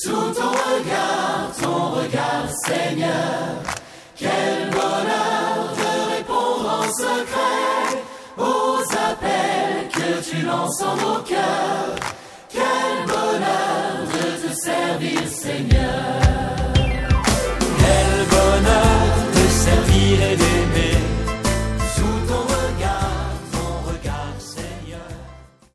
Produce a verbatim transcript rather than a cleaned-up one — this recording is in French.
Sous ton regard, ton regard, Seigneur, quel bonheur de répondre en secret aux appels que tu lances en nos cœurs. Quel bonheur de te servir, Seigneur.